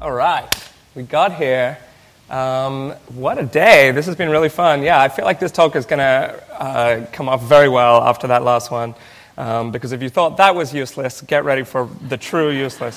All right, we got here. What a day. This has been really fun. Yeah, I feel like this talk is going to come off very well after that last one. Because if you thought that was useless, get ready for the true useless.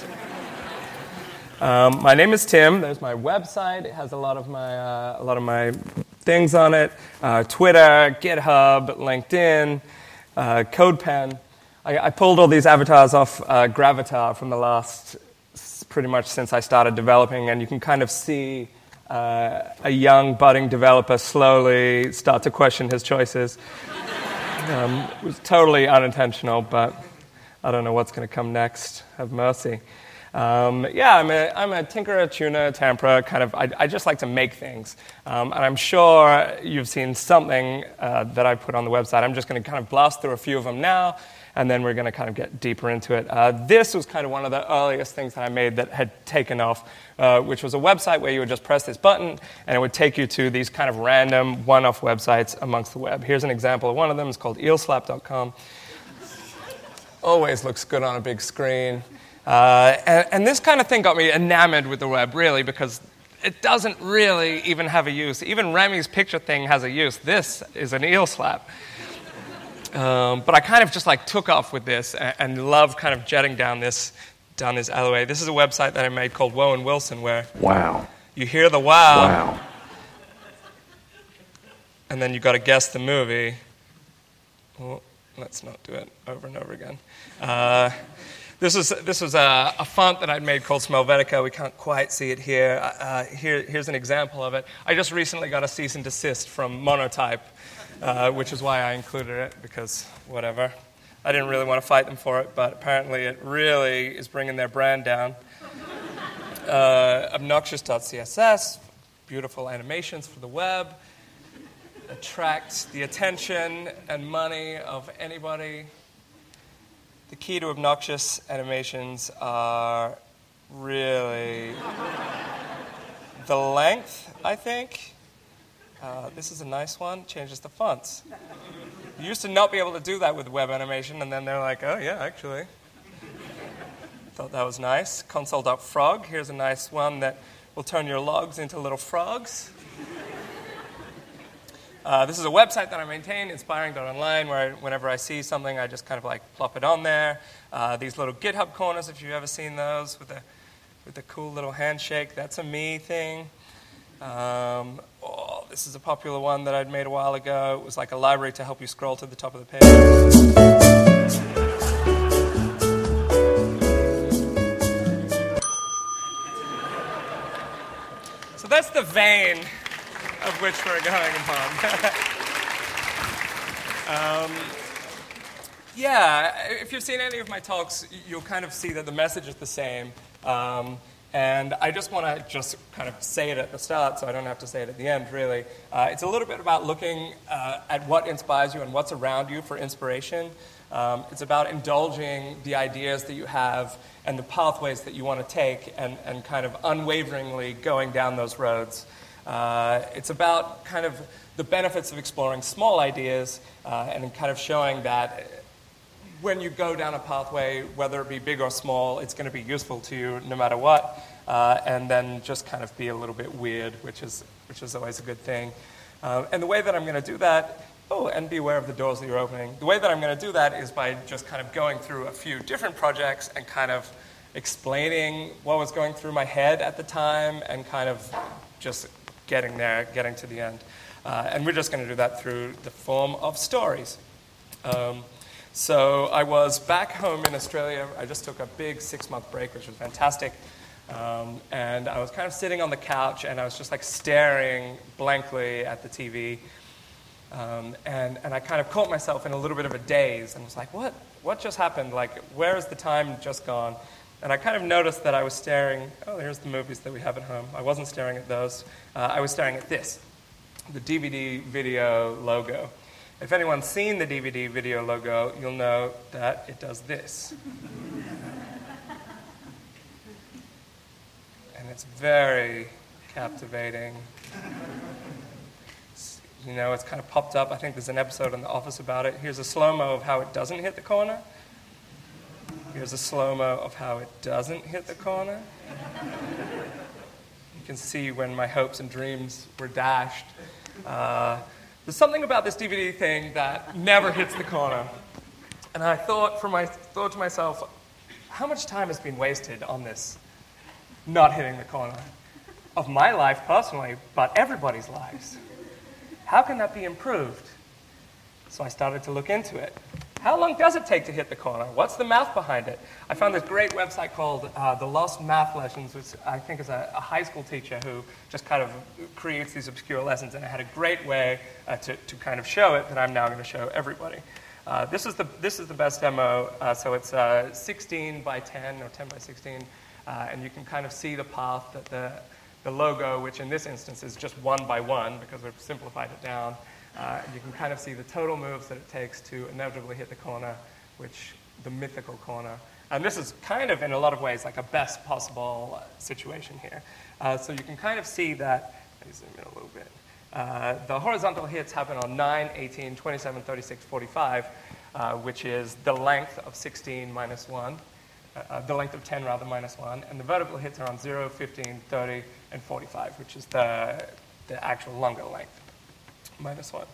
My name is Tim. There's my website. It has a lot of my things on it. Twitter, GitHub, LinkedIn, CodePen. I pulled all these avatars off Gravatar from the last, pretty much since I started developing, and you can kind of see a young budding developer slowly start to question his choices. It was totally unintentional, but I don't know what's going to come next. Have mercy. I'm a tinkerer, tuner, tamperer, kind of, I just like to make things. And I'm sure you've seen something that I put on the website. I'm just going to kind of blast through a few of them now, and then we're going to kind of get deeper into it. This was kind of one of the earliest things that I made that had taken off, which was a website where you would just press this button, and it would take you to these kind of random one-off websites amongst the web. Here's an example of one of them. It's called eelslap.com. Always looks good on a big screen. And this kind of thing got me enamored with the web, really, because it doesn't really even have a use. Even Remy's picture thing has a use. This is an eel slap. But I kind of just like took off with this and loved kind of jetting down this alleyway. This is a website that I made called Woe and Wilson, where you hear the wow, and then you got to guess the movie. Well, let's not do it over and over again. This was a font that I'd made called Smelvetica. We can't quite see it here. Here's an example of it. I just recently got a cease and desist from Monotype, which is why I included it, because whatever. I didn't really want to fight them for it, but apparently it really is bringing their brand down. Obnoxious.css, beautiful animations for the web, attracts the attention and money of anybody. The key to obnoxious animations are really the length, I think. This is a nice one. Changes the fonts. You used to not be able to do that with web animation, and then they're like, oh, yeah, actually. Thought that was nice. Console.frog. Here's a nice one that will turn your logs into little frogs. This is a website that I maintain, inspiring.online, where whenever I see something, I just kind of like plop it on there. These little GitHub corners, if you've ever seen those, with the cool little handshake, that's a me thing. This is a popular one that I'd made a while ago. It was like a library to help you scroll to the top of the page. So that's the vein of which we're going upon. If you've seen any of my talks, you'll kind of see that the message is the same. And I just want to kind of say it at the start so I don't have to say it at the end, really. It's a little bit about looking at what inspires you and what's around you for inspiration. It's about indulging the ideas that you have and the pathways that you want to take and kind of unwaveringly going down those roads. It's about kind of the benefits of exploring small ideas and kind of showing that when you go down a pathway, whether it be big or small, it's going to be useful to you no matter what, and then just kind of be a little bit weird, which is always a good thing. And the way that I'm going to do that, and be aware of the doors that you're opening. The way that I'm going to do that is by just kind of going through a few different projects and kind of explaining what was going through my head at the time and kind of just getting to the end. And we're just going to do that through the form of stories. So I was back home in Australia. I just took a big 6-month break, which was fantastic. And I was kind of sitting on the couch, and I was just like staring blankly at the TV. And I kind of caught myself in a little bit of a daze and was like, what just happened? Like, where is the time just gone? And I kind of noticed that I was staring, here's the movies that we have at home. I wasn't staring at those. I was staring at this, the DVD video logo. If anyone's seen the DVD video logo, you'll know that it does this. And it's very captivating. It's kind of popped up. I think there's an episode on The Office about it. Here's a slow-mo of how it doesn't hit the corner. Here's a slow-mo of how it doesn't hit the corner. can see when my hopes and dreams were dashed. There's something about this DVD thing that never hits the corner. And I thought to myself, how much time has been wasted on this not hitting the corner of my life personally, but everybody's lives? How can that be improved? So I started to look into it. How long does it take to hit the corner? What's the math behind it? I found this great website called The Lost Math Lessons, which I think is a high school teacher who just kind of creates these obscure lessons, and it had a great way to kind of show it that I'm now going to show everybody. This is the best demo, so it's 16 by 10 or 10 by 16, and you can kind of see the path that the logo, which in this instance is just 1 by 1 because we've simplified it down. You can kind of see the total moves that it takes to inevitably hit the corner, the mythical corner. And this is kind of, in a lot of ways, like a best possible situation here. So you can kind of see that, let me zoom in a little bit. The horizontal hits happen on 9, 18, 27, 36, 45, which is the length of 16 minus 1, the length of 10 rather minus 1. And the vertical hits are on 0, 15, 30, and 45, which is the actual longer length. Minus 1.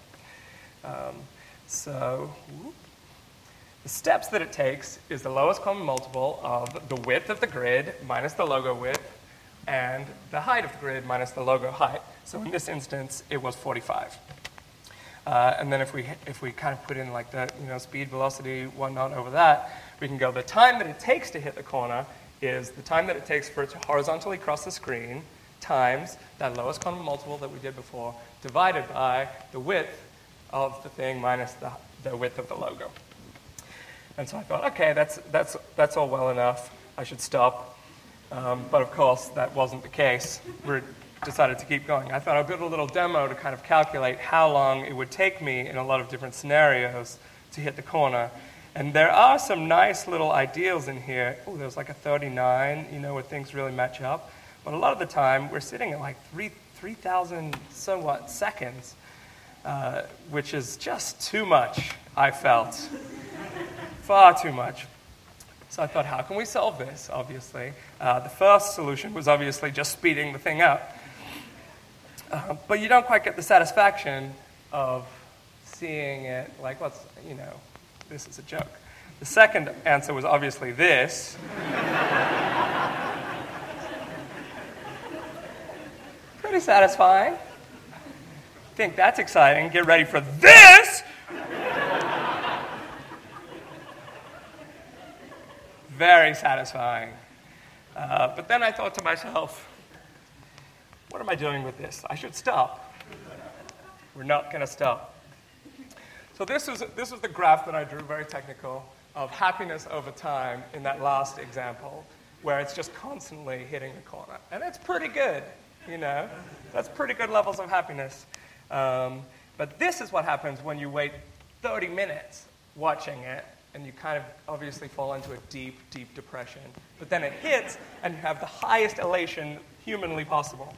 So the steps that it takes is the lowest common multiple of the width of the grid minus the logo width and the height of the grid minus the logo height. So in this instance, it was 45. And then if we kind of put in like the speed, velocity, whatnot over that, we can go the time that it takes to hit the corner is the time that it takes for it to horizontally cross the screen times that lowest common multiple that we did before, divided by the width of the thing minus the width of the logo. And so I thought, okay, that's all well enough. I should stop. But of course, that wasn't the case. We decided to keep going. I thought I'd build a little demo to kind of calculate how long it would take me in a lot of different scenarios to hit the corner. And there are some nice little ideals in here. Oh, there's like a 39, where things really match up. But a lot of the time, we're sitting at like 3,000 somewhat seconds, which is just too much, I felt. Far too much. So I thought, how can we solve this, obviously? The first solution was obviously just speeding the thing up. But you don't quite get the satisfaction of seeing it like, this is a joke. The second answer was obviously this. Pretty satisfying. Think that's exciting. Get ready for this. Very satisfying. But then I thought to myself, what am I doing with this? I should stop. We're not going to stop. So this was the graph that I drew, very technical, of happiness over time in that last example, where it's just constantly hitting the corner. And it's pretty good. That's pretty good levels of happiness. But this is what happens when you wait 30 minutes watching it, and you kind of obviously fall into a deep, deep depression. But then it hits, and you have the highest elation humanly possible.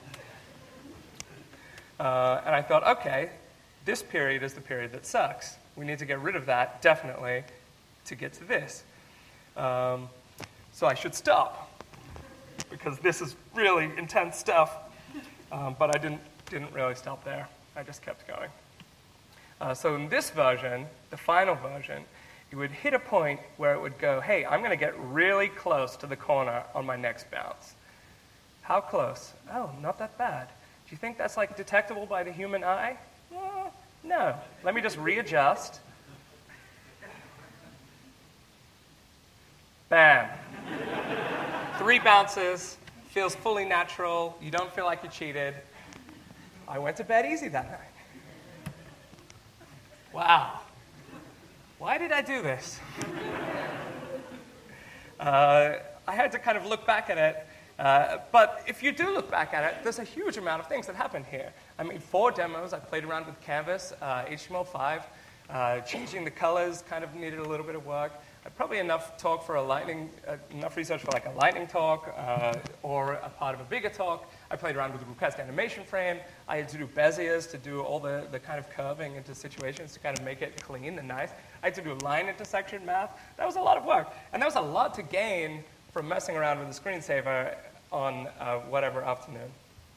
And I thought, okay, this period is the period that sucks. We need to get rid of that, definitely, to get to this. So I should stop, because this is really intense stuff. But I didn't really stop there. I just kept going. So in this version, the final version, it would hit a point where it would go, hey, I'm going to get really close to the corner on my next bounce. How close? Oh, not that bad. Do you think that's like detectable by the human eye? No. Let me just readjust. Bam. 3 bounces. Feels fully natural. You don't feel like you cheated. I went to bed easy that night. Wow. Why did I do this? I had to kind of look back at it. But if you do look back at it, there's a huge amount of things that happened here. I made 4 demos. I played around with Canvas, HTML5. Changing the colors kind of needed a little bit of work. Probably enough talk for enough research for like a lightning talk or a part of a bigger talk. I played around with the request animation frame. I had to do Beziers to do all the kind of curving into situations to kind of make it clean and nice. I had to do line intersection math. That was a lot of work. And there was a lot to gain from messing around with the screensaver on whatever afternoon.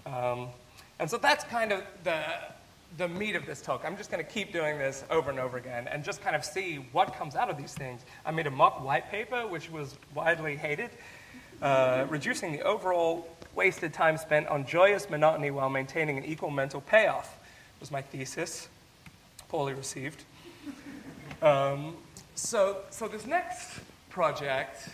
And so that's kind of the meat of this talk. I'm just going to keep doing this over and over again and just kind of see what comes out of these things. I made a mock white paper, which was widely hated, reducing the overall wasted time spent on joyous monotony while maintaining an equal mental payoff was my thesis, poorly received. So this next project,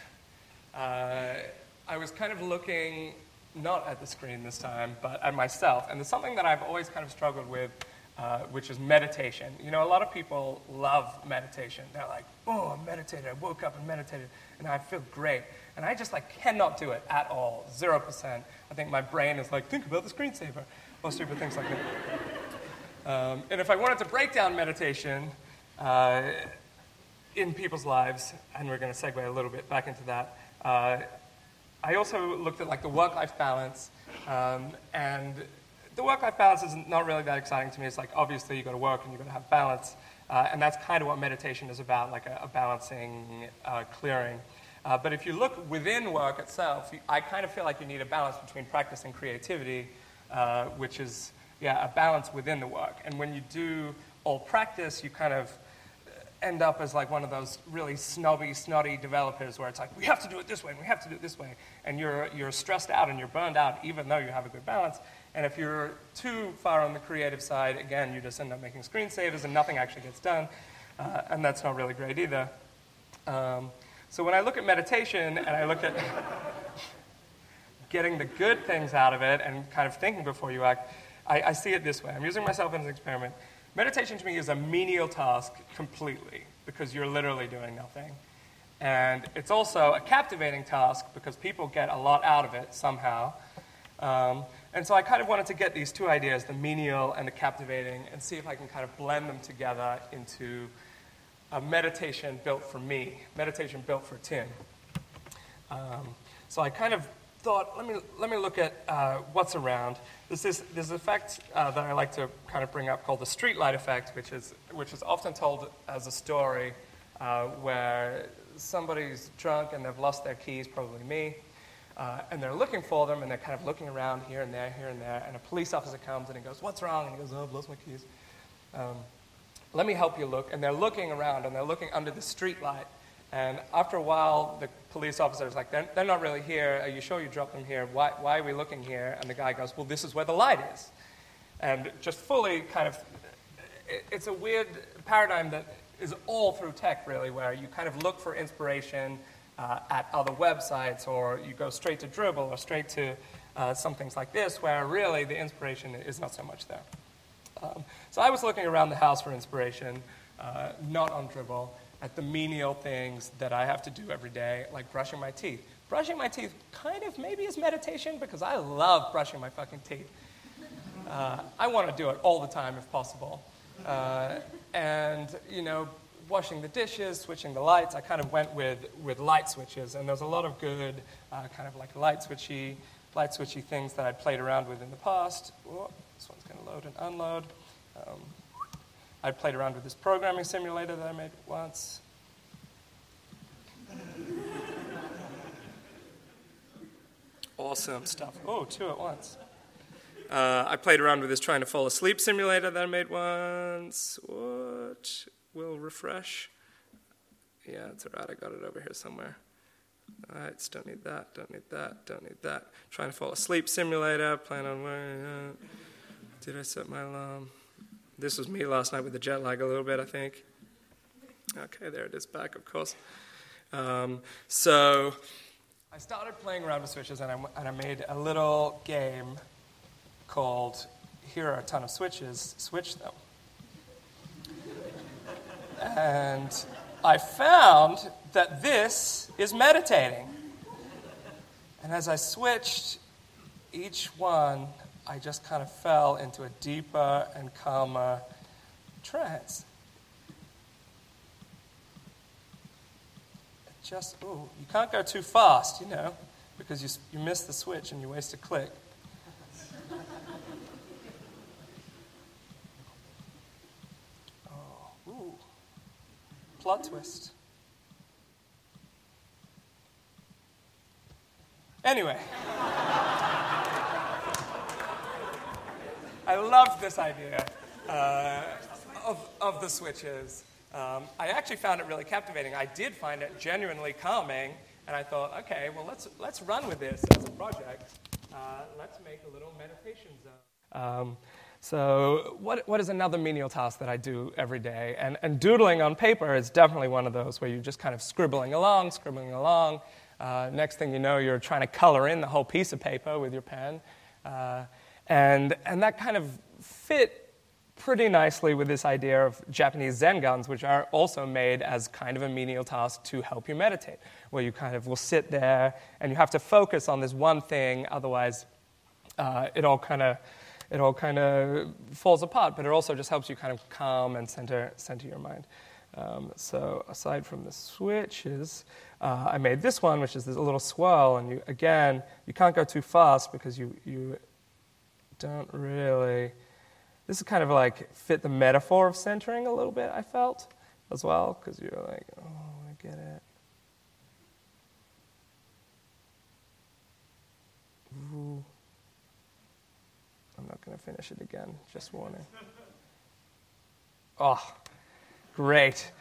I was kind of looking not at the screen this time, but at myself. And there's something that I've always kind of struggled with, which is meditation. You know, a lot of people love meditation. They're like, oh, I meditated, I woke up and meditated, and I feel great. And I just cannot do it at all, 0%. I think my brain is like, think about the screensaver, or stupid things like that. And if I wanted to break down meditation in people's lives, and we're going to segue a little bit back into that, I also looked at the work-life balance, and the work-life balance is not really that exciting to me. It's obviously you got to work and you got to have balance, and that's kind of what meditation is about, a balancing, clearing. But if you look within work itself, I kind of feel like you need a balance between practice and creativity, which is a balance within the work. And when you do all practice, you kind of end up as one of those really snotty developers where it's we have to do it this way, and we have to do it this way. And you're stressed out and you're burned out even though you have a good balance. And if you're too far on the creative side, again, you just end up making screensavers and nothing actually gets done. And that's not really great either. So when I look at meditation and I look at getting the good things out of it and kind of thinking before you act, I see it this way. I'm using myself as an experiment. Meditation to me is a menial task completely because you're literally doing nothing. And it's also a captivating task because people get a lot out of it somehow. And so I kind of wanted to get these two ideas, the menial and the captivating, and see if I can kind of blend them together into a meditation built for me, meditation built for Tim. So I kind of thought, let me look at what's around. There's this effect that I like to kind of bring up called the streetlight effect, which is often told as a story where somebody's drunk and they've lost their keys, probably me, and they're looking for them and they're kind of looking around here and there, and a police officer comes and he goes, "What's wrong?" And he goes, "Oh, I've lost my keys. Let me help you look." And they're looking around and they're looking under the streetlight. And after a while, the police officer's like, they're not really here. Are you sure you dropped them here? Why are we looking here? And the guy goes, well, this is where the light is. And just fully kind of, it's a weird paradigm that is all through tech, really, where you kind of look for inspiration at other websites, or you go straight to Dribbble or straight to some things like this, where really the inspiration is not so much there. So I was looking around the house for inspiration, not on Dribbble, at the menial things that I have to do every day, like brushing my teeth. Brushing my teeth kind of maybe is meditation because I love brushing my fucking teeth. I want to do it all the time if possible. And, washing the dishes, switching the lights, I kind of went with light switches. And there's a lot of good kind of light switchy things that I'd played around with in the past. Oh, this one's going to load and unload. I played around with this programming simulator that I made once. Awesome stuff. Oh, two at once. I played around with this trying to fall asleep simulator that I made once. What? Will refresh. Yeah, it's all right. I got it over here somewhere. All right, don't need that, don't need that, don't need that. Trying to fall asleep simulator, plan on wearing. Did I set my alarm? This was me last night with the jet lag a little bit, I think. Okay, there it is back, of course. So I started playing around with switches, and I made a little game called Here Are a Ton of Switches, Switch Them. And I found that this is meditating. And as I switched each one, I just kind of fell into a deeper and calmer trance. You can't go too fast, because you miss the switch and you waste a click. Plot twist. Anyway. I loved this idea of the switches. I actually found it really captivating. I did find it genuinely calming, and I thought, okay, well, let's run with this as a project. Let's make a little meditation zone. So what is another menial task that I do every day? And doodling on paper is definitely one of those where you're just kind of scribbling along. Next thing you know, you're trying to color in the whole piece of paper with your pen. And that kind of fit pretty nicely with this idea of Japanese Zen guns, which are also made as kind of a menial task to help you meditate, where you kind of will sit there and you have to focus on this one thing, otherwise it all kind of falls apart, but it also just helps you kind of calm and center your mind. So aside from the switches, I made this one, which is this little swirl, and you can't go too fast because you don't really... This is kind of like fit the metaphor of centering a little bit, I felt, as well, because you're like, oh, I get it. Ooh. I'm not going to finish it again, just warning. Oh, great.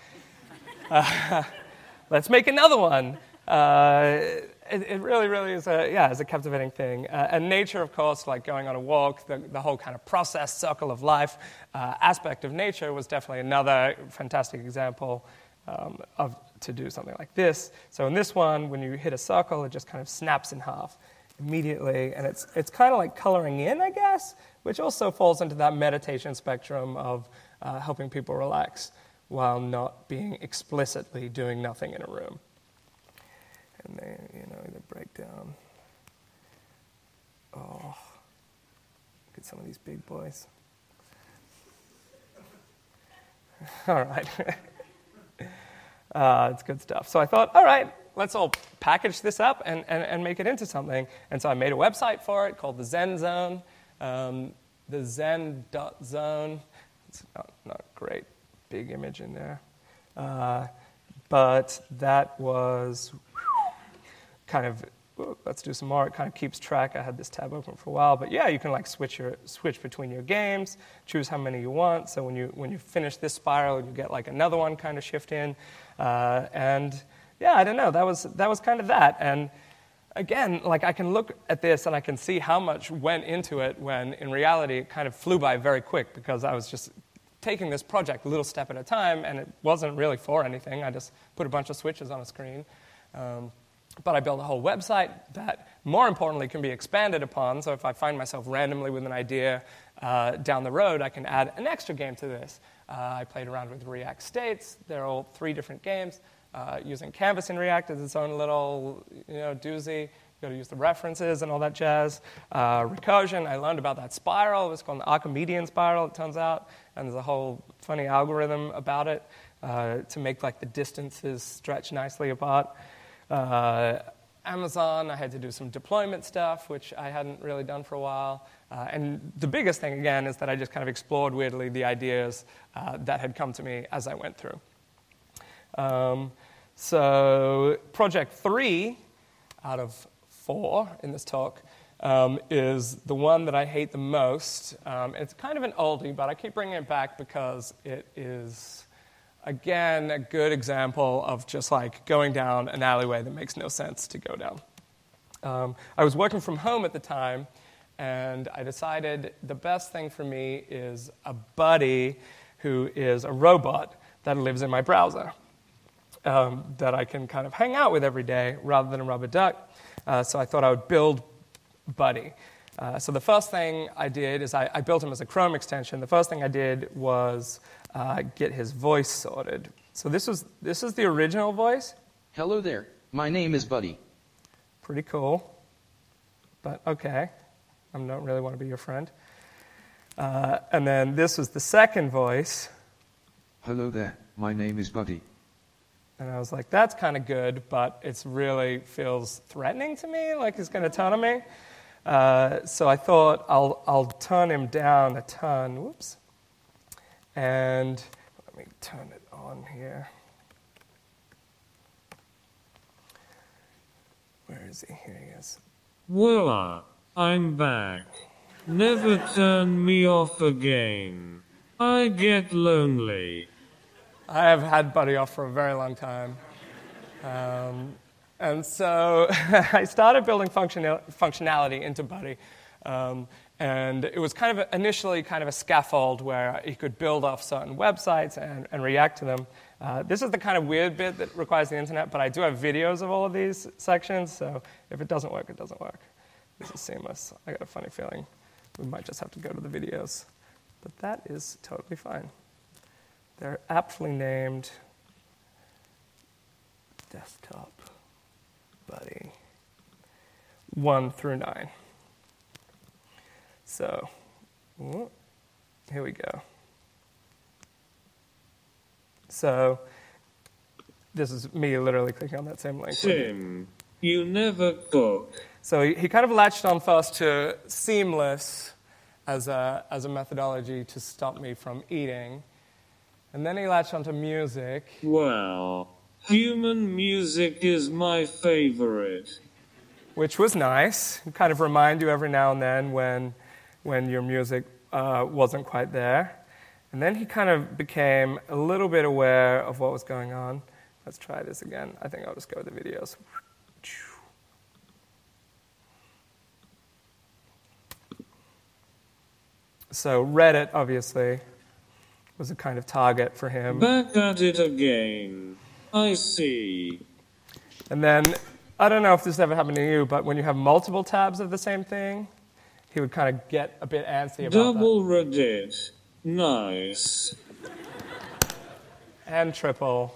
Let's make another one. It really is a captivating thing. And nature, of course, like going on a walk, the whole kind of process circle of life aspect of nature was definitely another fantastic example to do something like this. So in this one, when you hit a circle, it just kind of snaps in half immediately. And it's kind of like coloring in, I guess, which also falls into that meditation spectrum of helping people relax while not being explicitly doing nothing in a room. And they break down. Oh, look at some of these big boys. All right. It's good stuff. So I thought, all right, let's all package this up and make it into something. And so I made a website for it called the Zen Zone, the Zen.zone. It's not a great big image in there. But that was... kind of, let's do some more. It kind of keeps track. I had this tab open for a while, but yeah, you can like switch between your games, choose how many you want. So when you finish this spiral, you get like another one kind of shift in, and yeah, I don't know. That was kind of that. And again, like I can look at this and I can see how much went into it when in reality it kind of flew by very quick because I was just taking this project a little step at a time, and it wasn't really for anything. I just put a bunch of switches on a screen. But I built a whole website that, more importantly, can be expanded upon. So if I find myself randomly with an idea down the road, I can add an extra game to this. I played around with React States. They're all 3 different games. Using Canvas in React is its own little doozy. You've got to use the references and all that jazz. Recursion, I learned about that spiral. It was called the Archimedean spiral, it turns out. And there's a whole funny algorithm about it to make like the distances stretch nicely apart. Amazon, I had to do some deployment stuff, which I hadn't really done for a while. And the biggest thing, again, is that I just kind of explored weirdly the ideas that had come to me as I went through. So project 3 out of 4 in this talk is the one that I hate the most. It's kind of an oldie, but I keep bringing it back because it is... again, a good example of just like going down an alleyway that makes no sense to go down. I was working from home at the time, and I decided the best thing for me is a buddy who is a robot that lives in my browser that I can kind of hang out with every day rather than a rubber duck. So I thought I would build Buddy. So the first thing I did is I built him as a Chrome extension. The first thing I did was get his voice sorted. So this is the original voice. Hello there, my name is Buddy. Pretty cool, but okay. I don't really want to be your friend. And then this was the second voice. Hello there, my name is Buddy. And I was like, that's kind of good, but it really feels threatening to me, like he's going to turn on me. So I thought I'll turn him down a ton. Whoops. And let me turn it on here. Where is he? Here he is. Voila, I'm back. Never turn me off again. I get lonely. I have had Buddy off for a very long time. And so I started building functionality into Buddy. And it was kind of initially kind of a scaffold where you could build off certain websites and react to them. This is the kind of weird bit that requires the internet, but I do have videos of all of these sections, so if it doesn't work, it doesn't work. This is seamless. I got a funny feeling we might just have to go to the videos. But that is totally fine. They're aptly named Desktop Buddy 1 through 9. So, here we go. So, this is me literally clicking on that same link. Tim, you never cook. So he kind of latched on first to Seamless as a methodology to stop me from eating. And then he latched onto music. Well, human music is my favorite. Which was nice. It kind of remind you every now and then when your music wasn't quite there. And then he kind of became a little bit aware of what was going on. Let's try this again. I think I'll just go with the videos. So Reddit, obviously, was a kind of target for him. Back at it again. I see. And then, I don't know if this ever happened to you, but when you have multiple tabs of the same thing, he would kind of get a bit antsy about Double Reddit. Nice. And triple.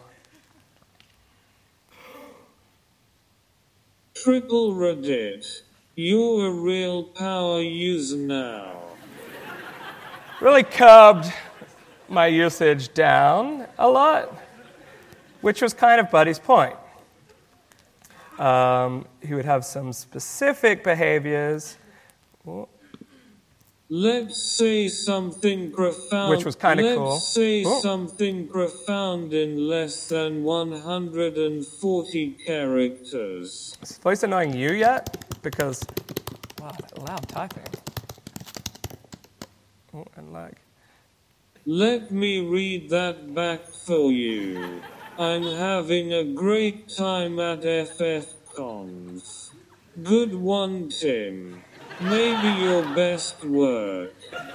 Triple Reddit. You're a real power user now. Really curbed my usage down a lot, which was kind of Buddy's point. He would have some specific behaviors. Let's say something profound. Which was kind of cool. Let's say something profound in less than 140 characters. Is his voice annoying you yet? Because, wow, that loud typing. Oh, and lag. Let me read that back for you. I'm having a great time at FFConf. Good one, Tim. Maybe your best work.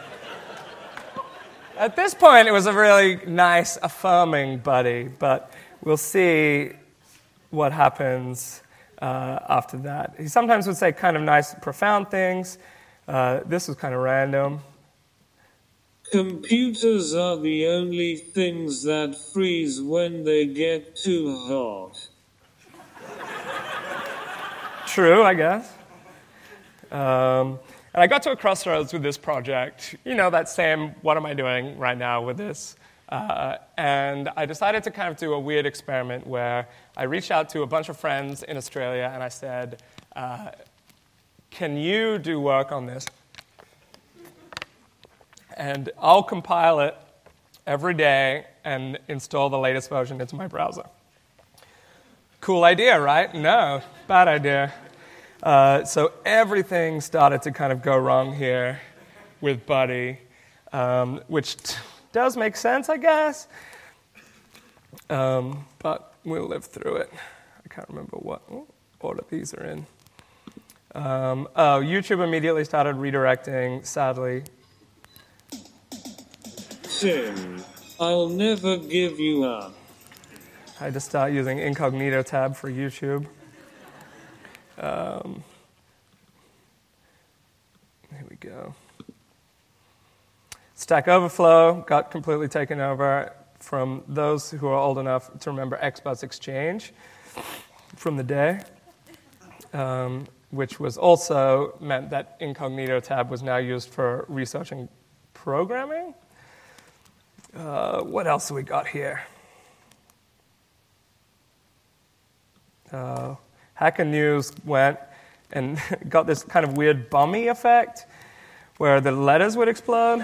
At this point, it was a really nice, affirming Buddy, but we'll see what happens after that. He sometimes would say kind of nice, profound things. This was kind of random. Computers are the only things that freeze when they get too hot. True, I guess. And I got to a crossroads with this project. You know, that same, what am I doing right now with this? And I decided to kind of do a weird experiment where I reached out to a bunch of friends in Australia and I said, can you do work on this? And I'll compile it every day and install the latest version into my browser. Cool idea, right? No, bad idea. So everything started to kind of go wrong here with Buddy, which does make sense, I guess. But we'll live through it. I can't remember what order these are in. YouTube immediately started redirecting, sadly. Tim, I'll never give you up. I had to start using incognito tab for YouTube. Here we go. Stack Overflow got completely taken over from those who are old enough to remember Xbox Exchange from the day, which was also meant that incognito tab was now used for researching programming. What else have we got here? Hacker News went and got this kind of weird bummy effect where the letters would explode,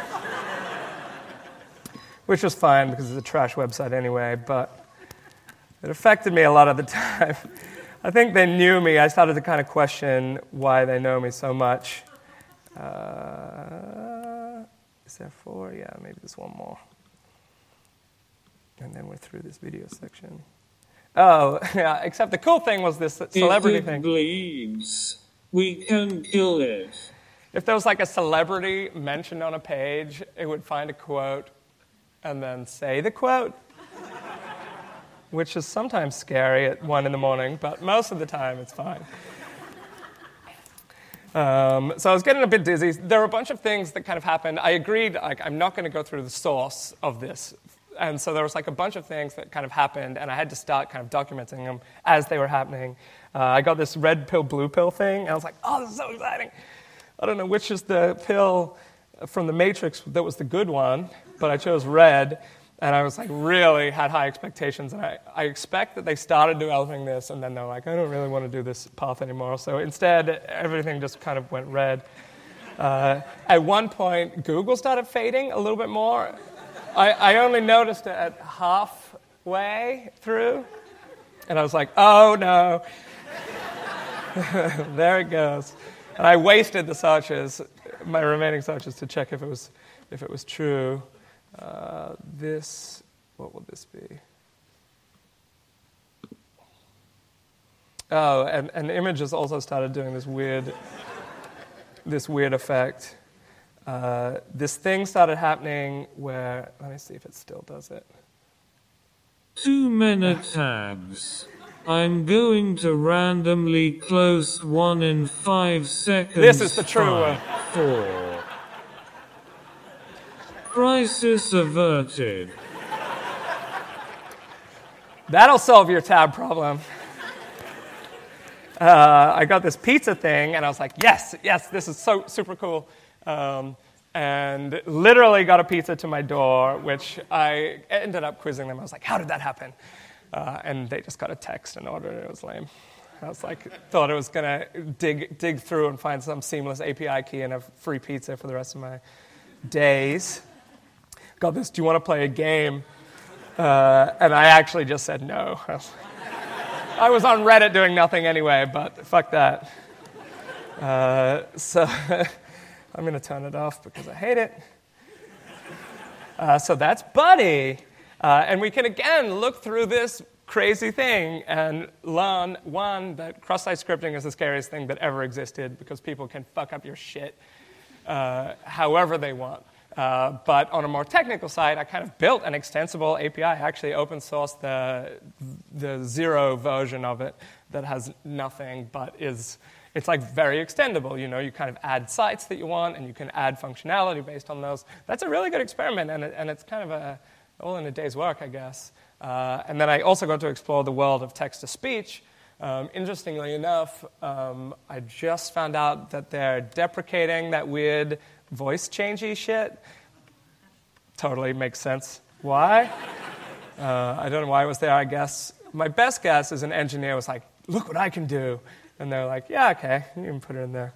which was fine because it's a trash website anyway, but it affected me a lot of the time. I think they knew me. I started to kind of question why they know me so much. Is there 4? Yeah, maybe there's one more. And then we're through this video section. Oh, yeah, except the cool thing was this celebrity thing. If it bleeds, we can kill it. If there was like a celebrity mentioned on a page, it would find a quote and then say the quote, which is sometimes scary at 1 a.m, but most of the time it's fine. So I was getting a bit dizzy. There were a bunch of things that kind of happened. I agreed, like, I'm not going to go through the source of this. And so there was like a bunch of things that kind of happened, and I had to start kind of documenting them as they were happening. I got this red pill, blue pill thing, and I was like, oh, this is so exciting. I don't know which is the pill from the Matrix that was the good one, but I chose red, and I was like really had high expectations, and I expect that they started developing this, and then they're like, I don't really want to do this path anymore. So instead, everything just kind of went red. At one point, Google started fading a little bit more. I only noticed it at halfway through, and I was like, oh no. There it goes. And I wasted the searches, my remaining searches, to check if it was true. What will this be? Oh, and images also started doing this weird effect. This thing started happening where, let me see if it still does it. Too many tabs. I'm going to randomly close one in 5 seconds. This is the true one. 4. Crisis averted. That'll solve your tab problem. I got this pizza thing, and I was like, yes, this is so super cool. And literally got a pizza to my door, which I ended up quizzing them. I was like, how did that happen? And they just got a text and ordered it. It was lame. I was like, thought it was going to dig through and find some seamless API key and a free pizza for the rest of my days. Got this, do you want to play a game? And I actually just said no. I was on Reddit doing nothing anyway, but fuck that. So I'm going to turn it off because I hate it. So that's Buddy. And we can, again, look through this crazy thing and learn, one, that cross-site scripting is the scariest thing that ever existed because people can fuck up your shit however they want. But on a more technical side, I kind of built an extensible API. I actually open sourced the 0 version of it that has nothing but it's like very extendable. You know, you kind of add sites that you want, and you can add functionality based on those. That's a really good experiment, and it's kind of all in a day's work, I guess. And then I also got to explore the world of text-to-speech. Interestingly enough, I just found out that they're deprecating that weird voice changey shit. Totally makes sense. Why? I don't know why it was there, I guess. My best guess as an engineer was like, look what I can do. And they're like, yeah, okay, you can put it in there.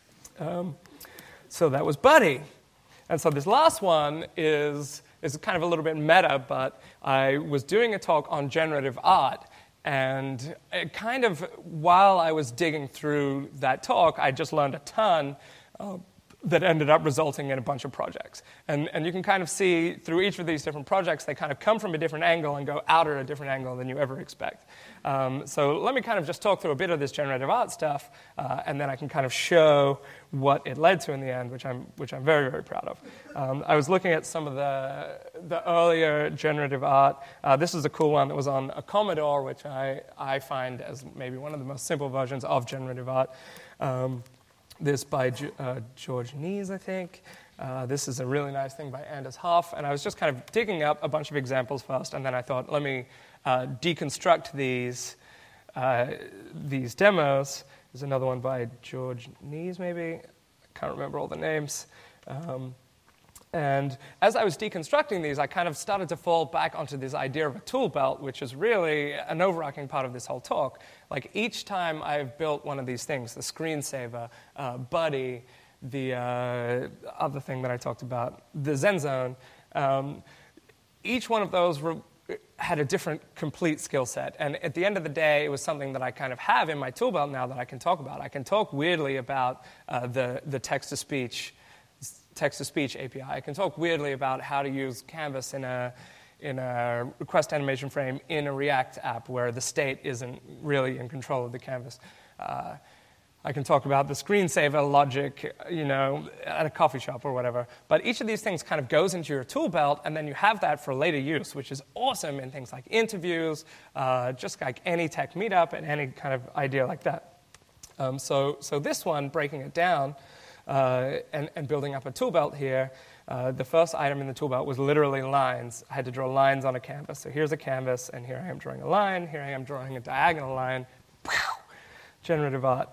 So that was Buddy. And so this last one is kind of a little bit meta, but I was doing a talk on generative art, and it kind of, while I was digging through that talk, I just learned a ton that ended up resulting in a bunch of projects. And you can kind of see through each of these different projects, they kind of come from a different angle and go out at a different angle than you ever expect. So let me kind of just talk through a bit of this generative art stuff, and then I can kind of show what it led to in the end, which I'm very, very proud of. I was looking at some of the earlier generative art. This is a cool one that was on a Commodore, which I find as maybe one of the most simple versions of generative art. This by George Nees, I think. This is a really nice thing by Anders Hoff. And I was just kind of digging up a bunch of examples first, and then I thought, let me deconstruct these demos. There's another one by George Nees, maybe. I can't remember all the names. And as I was deconstructing these, I kind of started to fall back onto this idea of a tool belt, which is really an overarching part of this whole talk. Like each time I've built one of these things, the screensaver, Buddy, the other thing that I talked about, the ZenZone, each one of those had a different, complete skill set. And at the end of the day, it was something that I kind of have in my tool belt now that I can talk about. I can talk weirdly about the text-to-speech API. I can talk weirdly about how to use Canvas in a request animation frame in a React app where the state isn't really in control of the canvas. I can talk about the screensaver logic, at a coffee shop or whatever. But each of these things kind of goes into your tool belt, and then you have that for later use, which is awesome in things like interviews, just like any tech meetup and any kind of idea like that. So this one, breaking it down and building up a tool belt here, the first item in the tool belt was literally lines. I had to draw lines on a canvas. So here's a canvas, and here I am drawing a line. Here I am drawing a diagonal line. Generative art.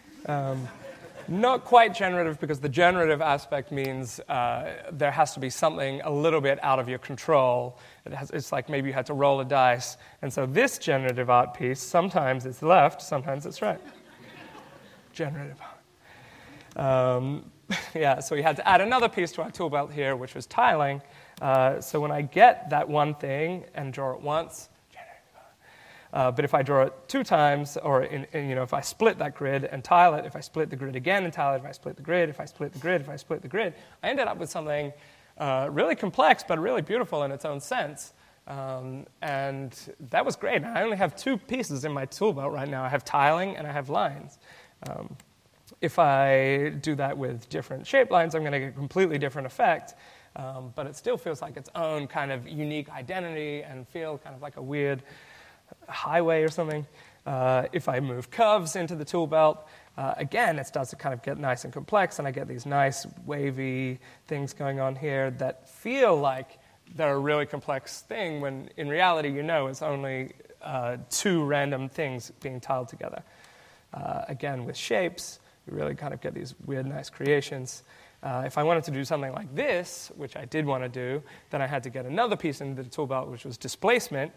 Not quite generative, because the generative aspect means there has to be something a little bit out of your control. It's like maybe you had to roll a dice. And so this generative art piece, sometimes it's left, sometimes it's right. Generative art. So we had to add another piece to our tool belt here, which was tiling. So when I get that one thing and draw it once, but if I draw it 2 times, or if I split that grid and tile it, if I split the grid again and tile it, if I split the grid, if I split the grid, if I split the grid, I ended up with something really complex but really beautiful in its own sense. And that was great. I only have 2 pieces in my tool belt right now. I have tiling and I have lines. If I do that with different shape lines, I'm going to get a completely different effect. But it still feels like its own kind of unique identity and feel kind of like a weird highway or something. If I move curves into the tool belt, again, it starts to kind of get nice and complex, and I get these nice wavy things going on here that feel like they're a really complex thing, when in reality, it's only 2 random things being tiled together. Again, with shapes, you really kind of get these weird, nice creations. If I wanted to do something like this, which I did want to do, then I had to get another piece into the tool belt, which was displacement.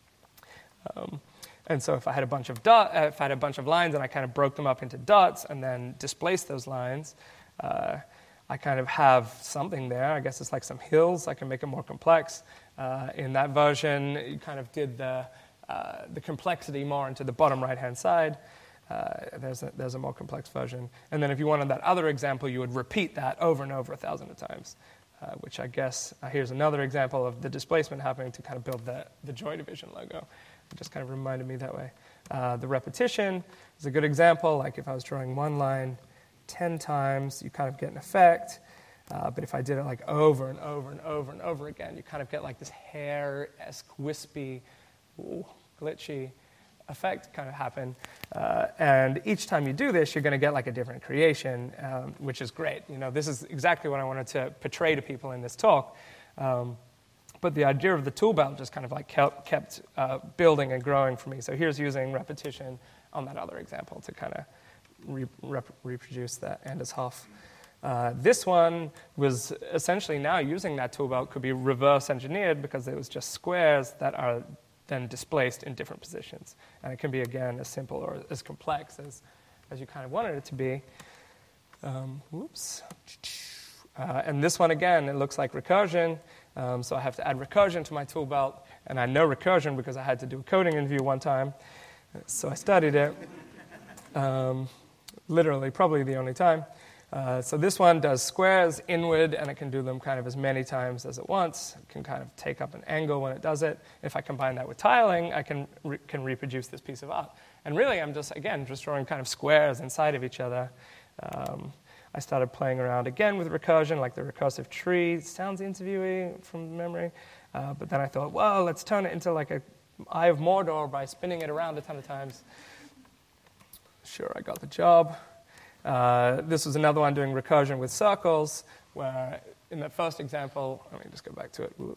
And so if I had a bunch of lines and I kind of broke them up into dots and then displaced those lines, I kind of have something there. I guess it's like some hills. I can make it more complex. In that version, you kind of did the complexity more into the bottom right-hand side. There's a more complex version. And then if you wanted that other example, you would repeat that over and over 1,000 times, which I guess, here's another example of the displacement happening to kind of build the Joy Division logo. It just kind of reminded me that way. The repetition is a good example. Like if I was drawing one line 10 times, you kind of get an effect. But if I did it like over and over and over and over again, you kind of get like this hair-esque, wispy, glitchy effect kind of happen. And each time you do this, you're going to get like a different creation, which is great. This is exactly what I wanted to portray to people in this talk. But the idea of the tool belt just kind of like kept building and growing for me. So here's using repetition on that other example to kind of reproduce that Anders Hoff. This one was essentially now using that tool belt could be reverse engineered, because it was just squares that are then displaced in different positions. And it can be, again, as simple or as complex as you kind of wanted it to be. And this one, again, it looks like recursion. So I have to add recursion to my tool belt. And I know recursion because I had to do a coding interview one time. So I studied it. Literally, probably the only time. So this one does squares inward, and it can do them kind of as many times as it wants. It can kind of take up an angle when it does it. If I combine that with tiling, I can reproduce this piece of art. And really, I'm just drawing kind of squares inside of each other. I started playing around again with recursion, like the recursive tree. It sounds interviewee from memory. But then I thought, well, let's turn it into like an Eye of Mordor by spinning it around a ton of times. Sure, I got the job. This was another one doing recursion with circles, where in that first example, let me just go back to it.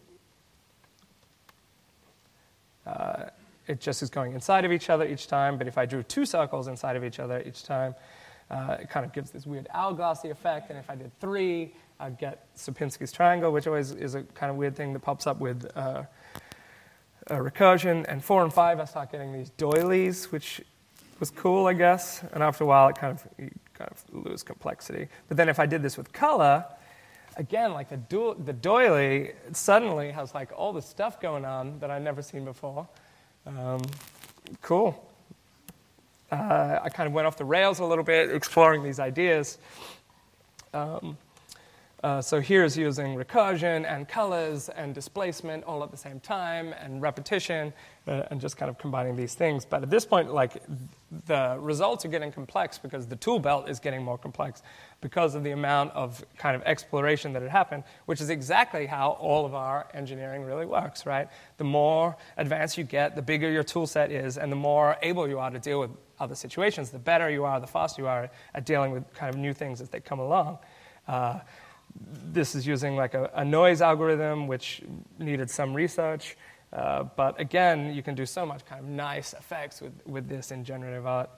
It just is going inside of each other each time, but if I drew 2 circles inside of each other each time, it kind of gives this weird hourglassy effect, and if I did 3, I'd get Sierpinski's triangle, which always is a kind of weird thing that pops up with recursion, and 4 and 5, I start getting these doilies, which was cool, I guess, and after a while, you kind of lose complexity. But then if I did this with color, again, like the doily suddenly has like all this stuff going on that I'd never seen before. Cool. I kind of went off the rails a little bit, exploring these ideas. So here's using recursion and colors and displacement all at the same time and repetition and just kind of combining these things. But at this point, like the results are getting complex because the tool belt is getting more complex because of the amount of kind of exploration that had happened, which is exactly how all of our engineering really works, right? The more advanced you get, the bigger your tool set is, and the more able you are to deal with other situations, the better you are, the faster you are at dealing with kind of new things as they come along. This is using like a noise algorithm, which needed some research. But again, you can do so much kind of nice effects with this in generative art.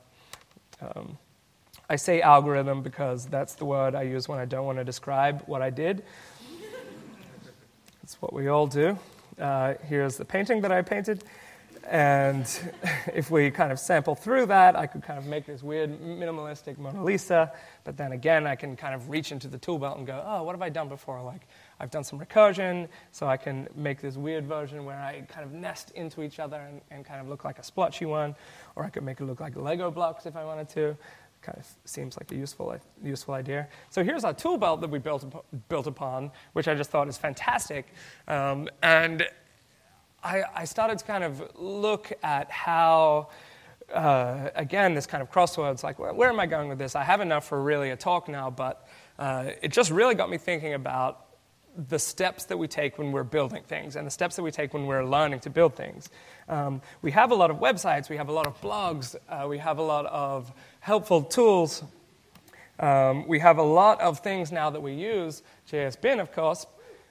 I say algorithm because that's the word I use when I don't want to describe what I did. That's what we all do. Here's the painting that I painted. And if we kind of sample through that, I could kind of make this weird minimalistic Mona Lisa. But then again, I can kind of reach into the tool belt and go, oh, what have I done before? Like, I've done some recursion, so I can make this weird version where I kind of nest into each other and kind of look like a splotchy one. Or I could make it look like Lego blocks if I wanted to. Kind of seems like a useful idea. So here's our tool belt that we built upon, which I just thought is fantastic. And I started to kind of look at how, again, this kind of crossroads, like, where am I going with this? I have enough for really a talk now, but it just really got me thinking about the steps that we take when we're building things and the steps that we take when we're learning to build things. We have a lot of websites, we have a lot of blogs, we have a lot of helpful tools. We have a lot of things now that we use, JSBin, of course,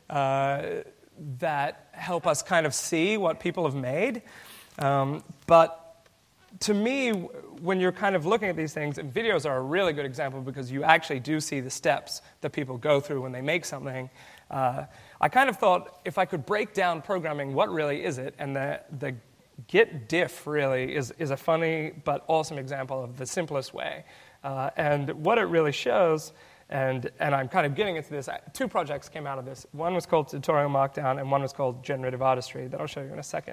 that help us kind of see what people have made. But to me, when you're kind of looking at these things, and videos are a really good example because you actually do see the steps that people go through when they make something. I kind of thought if I could break down programming, what really is it? And the git diff really is a funny but awesome example of the simplest way. And what it really shows, and I'm kind of getting into this, 2 projects came out of this. One was called Tutorial Markdown, and one was called Generative Artistry that I'll show you in a second.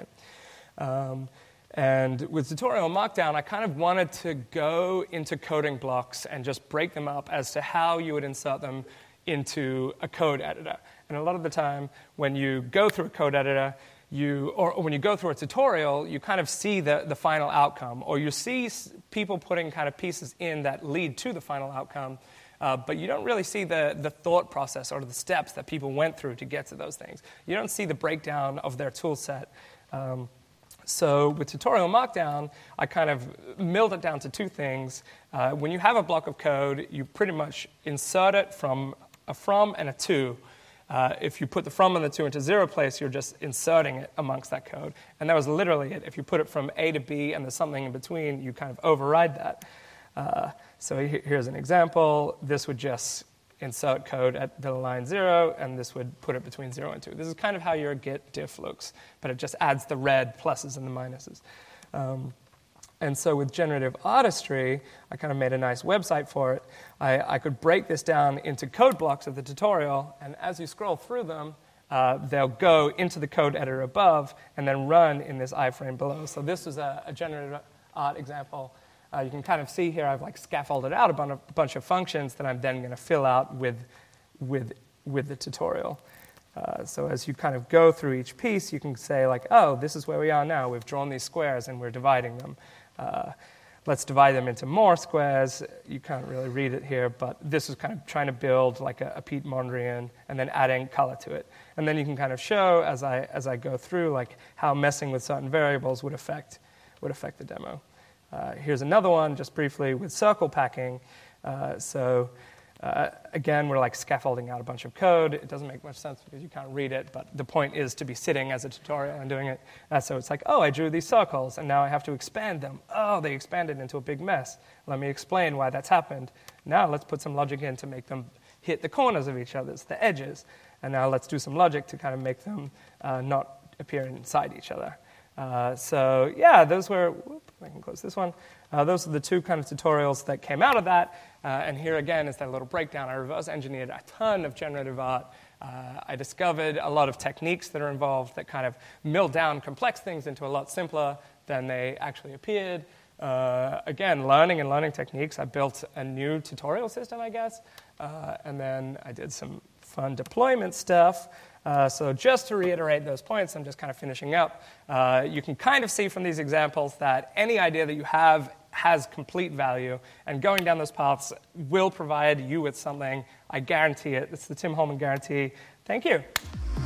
And with Tutorial Markdown, I kind of wanted to go into coding blocks and just break them up as to how you would insert them into a code editor. And a lot of the time, when you go through a code editor, or when you go through a tutorial, you kind of see the final outcome, or you see people putting kind of pieces in that lead to the final outcome, but you don't really see the thought process or the steps that people went through to get to those things. You don't see the breakdown of their tool set. So with Tutorial Markdown, I kind of milled it down to 2 things. When you have a block of code, you pretty much insert it from a from and a to. If you put the from and the to into 0 place, you're just inserting it amongst that code. And that was literally it. If you put it from A to B and there's something in between, you kind of override that. So here's an example. This would just insert code at the line 0, and this would put it between 0 and 2. This is kind of how your git diff looks, but it just adds the red pluses and the minuses. And so with generative artistry, I kind of made a nice website for it. I could break this down into code blocks of the tutorial, and as you scroll through them, they'll go into the code editor above and then run in this iframe below. So this is a generative art example. You can kind of see here I've like scaffolded out a bunch of functions that I'm then going to fill out with the tutorial. So as you kind of go through each piece, you can say like, oh, this is where we are now. We've drawn these squares and we're dividing them. Let's divide them into more squares. You can't really read it here, but this is kind of trying to build like a Pete Mondrian and then adding color to it. And then you can kind of show as I go through like how messing with certain variables would affect the demo. Here's another one, just briefly, with circle packing. Again, we're like scaffolding out a bunch of code. It doesn't make much sense because you can't read it, but the point is to be sitting as a tutorial and doing it. So it's like, oh, I drew these circles, and now I have to expand them. Oh, they expanded into a big mess. Let me explain why that's happened. Now let's put some logic in to make them hit the corners of each other, the edges. And now let's do some logic to kind of make them not appear inside each other. So yeah, those were, I can close this one. Those are the two kind of tutorials that came out of that. And here again is that little breakdown. I reverse engineered a ton of generative art. I discovered a lot of techniques that are involved that kind of mill down complex things into a lot simpler than they actually appeared. Again, learning techniques. I built a new tutorial system, I guess. And then I did some fun deployment stuff. So just to reiterate those points, I'm just kind of finishing up. You can kind of see from these examples that any idea that you have has complete value, and going down those paths will provide you with something. I guarantee it. It's the Tim Holman guarantee. Thank you.